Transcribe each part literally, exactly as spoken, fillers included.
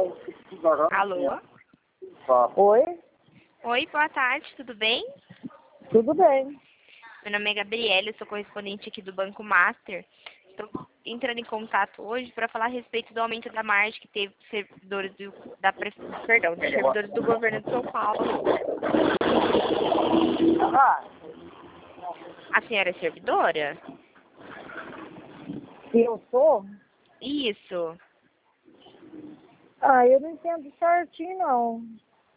Alô? Oi, Oi, boa tarde, tudo bem? tudo bem. Meu nome é Gabriela, eu sou correspondente aqui do Banco Master. Estou entrando em contato hoje para falar a respeito do aumento da margem que teve dos servidores do, da, pre- perdão, dos servidores do governo de São Paulo. Ah, A senhora é servidora? se eu sou? Isso. Ah, eu não entendo certinho, não.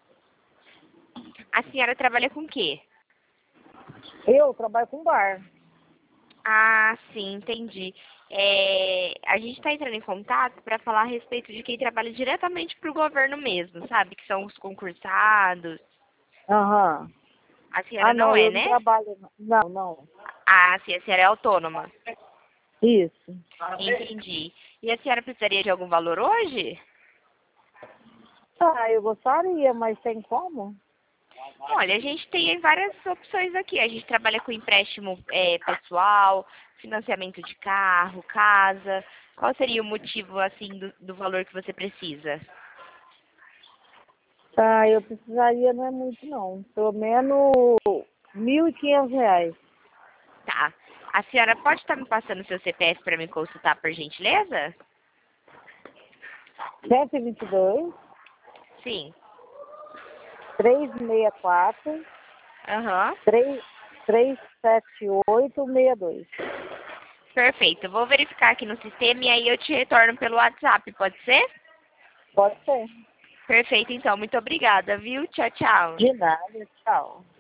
A senhora trabalha com o quê? Eu trabalho com bar. Ah, sim, entendi. É, a gente está entrando em contato para falar a respeito de quem trabalha diretamente para o governo mesmo, sabe? Que são os concursados. Aham. A senhora Ah, não não, é, eu não né? trabalho. Não, não. Ah, sim, a senhora é autônoma. Isso. Entendi. E a senhora precisaria de algum valor hoje? Ah, eu gostaria, mas tem como? Olha, a gente tem várias opções aqui. A gente trabalha com empréstimo é, pessoal, financiamento de carro, casa. Qual seria o motivo, assim, do, do valor que você precisa? Ah, eu precisaria, não é muito, não. Pelo menos mil e quinhentos reais. Tá. A senhora pode estar me passando seu C P F para me consultar, por gentileza? Cento e vinte e dois, Sim. trezentos e sessenta e quatro, Aham. três trezentos e setenta e oito, sessenta e dois. Perfeito. Eu vou verificar aqui no sistema e aí eu te retorno pelo WhatsApp, pode ser? Pode ser. Perfeito, então. Muito obrigada, viu? Tchau, tchau. De nada, tchau.